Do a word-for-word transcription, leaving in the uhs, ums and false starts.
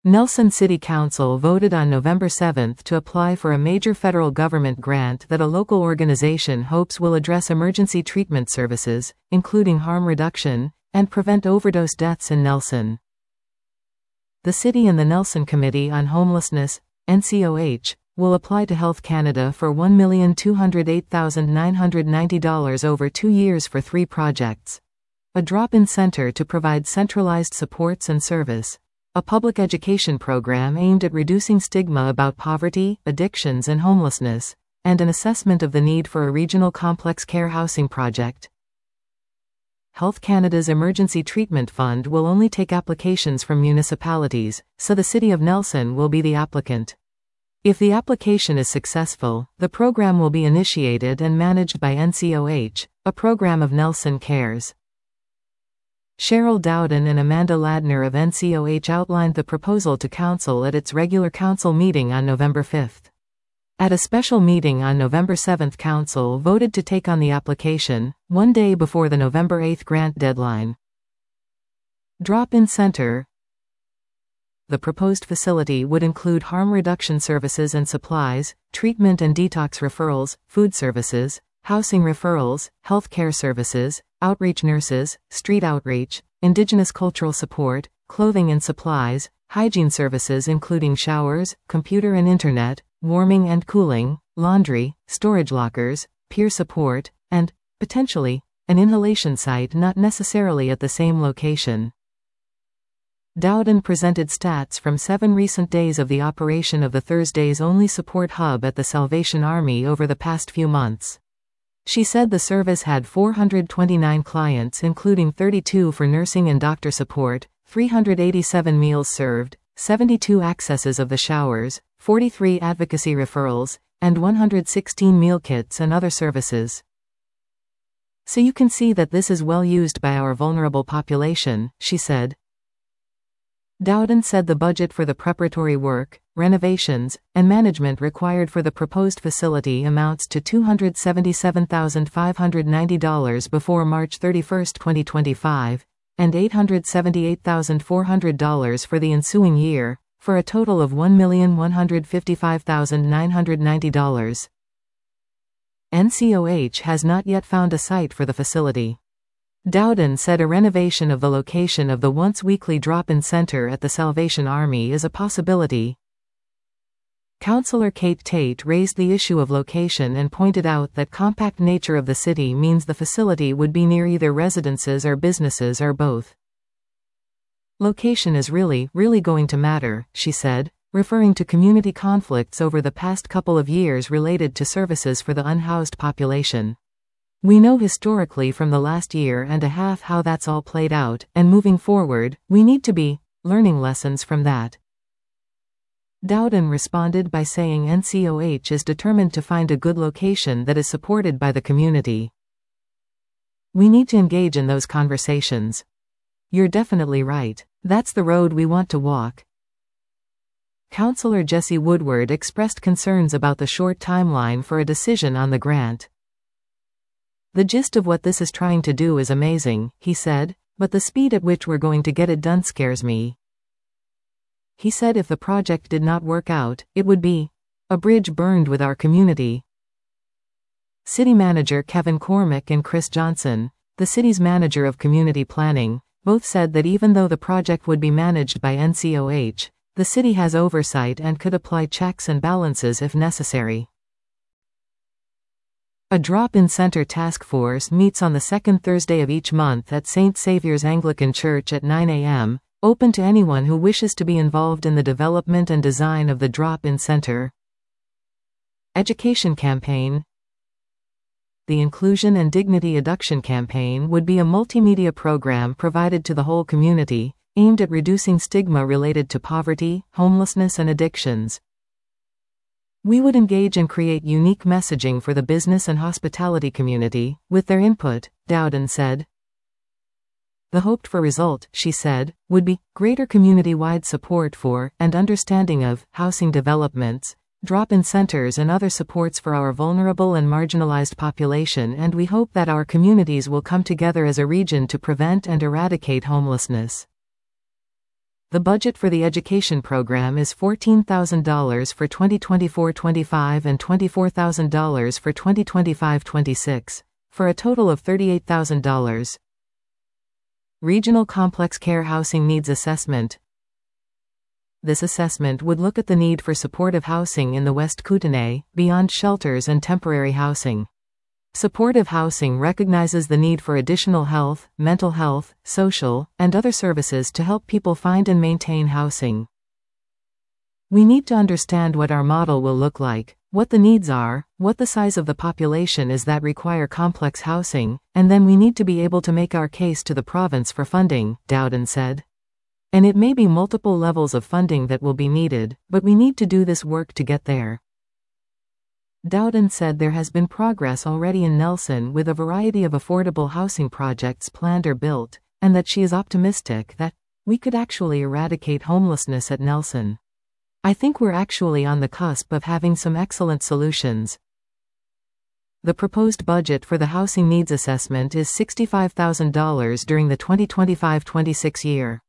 Nelson City Council voted on November seventh to apply for a major federal government grant that a local organization hopes will address emergency treatment services, including harm reduction, and prevent overdose deaths in Nelson. The city and the Nelson Committee on Homelessness, N C O H, will apply to Health Canada for one million two hundred eight thousand nine hundred ninety dollars over two years for three projects. A drop-in center to provide centralized supports and service. A public education program aimed at reducing stigma about poverty, addictions and homelessness, and an assessment of the need for a regional complex care housing project. Health Canada's Emergency Treatment Fund will only take applications from municipalities, so the City of Nelson will be the applicant. If the application is successful, the program will be initiated and managed by N C O H, a program of Nelson Cares. Cheryl Dowden and Amanda Ladner of N C O H outlined the proposal to Council at its regular Council meeting on November fifth. At a special meeting on November seventh, Council voted to take on the application, one day before the November eighth grant deadline. Drop-in Center. The proposed facility would include harm reduction services and supplies, treatment and detox referrals, food services, housing referrals, healthcare services, outreach nurses, street outreach, indigenous cultural support, clothing and supplies, hygiene services including showers, computer and internet, warming and cooling, laundry, storage lockers, peer support, and, potentially, an inhalation site not necessarily at the same location. Dowden presented stats from seven recent days of the operation of the Thursdays Only Support Hub at the Salvation Army over the past few months. She said the service had four hundred twenty-nine clients, including thirty-two for nursing and doctor support, three hundred eighty-seven meals served, seventy-two accesses of the showers, forty-three advocacy referrals, and one hundred sixteen meal kits and other services. So you can see that this is well used by our vulnerable population, she said. Dowden said the budget for the preparatory work, renovations, and management required for the proposed facility amounts to two hundred seventy-seven thousand five hundred ninety dollars before March thirty-first, twenty twenty-five, and eight hundred seventy-eight thousand four hundred dollars for the ensuing year, for a total of one million one hundred fifty-five thousand nine hundred ninety dollars. N C O H has not yet found a site for the facility. Dowden said a renovation of the location of the once-weekly drop-in center at the Salvation Army is a possibility. Councillor Kate Tate raised the issue of location and pointed out that compact nature of the city means the facility would be near either residences or businesses or both. Location is really, really going to matter, she said, referring to community conflicts over the past couple of years related to services for the unhoused population. We know historically from the last year and a half how that's all played out, and moving forward, we need to be learning lessons from that. Dowden responded by saying N C O H is determined to find a good location that is supported by the community. We need to engage in those conversations. You're definitely right. That's the road we want to walk. Councillor Jesse Woodward expressed concerns about the short timeline for a decision on the grant. The gist of what this is trying to do is amazing, he said, but the speed at which we're going to get it done scares me. He said if the project did not work out, it would be a bridge burned with our community. City Manager Kevin Cormack and Chris Johnson, the city's manager of community planning, both said that even though the project would be managed by N C O H, the city has oversight and could apply checks and balances if necessary. A drop-in center task force meets on the second Thursday of each month at Saint Saviour's Anglican Church at nine a m, open to anyone who wishes to be involved in the development and design of the drop-in center. Education campaign. The Inclusion and Dignity Education Campaign would be a multimedia program provided to the whole community, aimed at reducing stigma related to poverty, homelessness and addictions. We would engage and create unique messaging for the business and hospitality community, with their input, Dowden said. The hoped for result, she said, would be greater community-wide support for, and understanding of, housing developments, drop-in centers and other supports for our vulnerable and marginalized population, and we hope that our communities will come together as a region to prevent and eradicate homelessness. The budget for the education program is fourteen thousand dollars for twenty twenty-four twenty-five and twenty-four thousand dollars for twenty twenty-five twenty-six, for a total of thirty-eight thousand dollars. Regional Complex Care Housing Needs Assessment. This assessment would look at the need for supportive housing in the West Kootenay, beyond shelters and temporary housing. Supportive housing recognizes the need for additional health, mental health, social, and other services to help people find and maintain housing. We need to understand what our model will look like, what the needs are, what the size of the population is that require complex housing, and then we need to be able to make our case to the province for funding, Dowden said. And it may be multiple levels of funding that will be needed, but we need to do this work to get there. Dowden said there has been progress already in Nelson with a variety of affordable housing projects planned or built, and that she is optimistic that we could actually eradicate homelessness at Nelson. I think we're actually on the cusp of having some excellent solutions. The proposed budget for the housing needs assessment is sixty-five thousand dollars during the twenty twenty-five twenty-six year.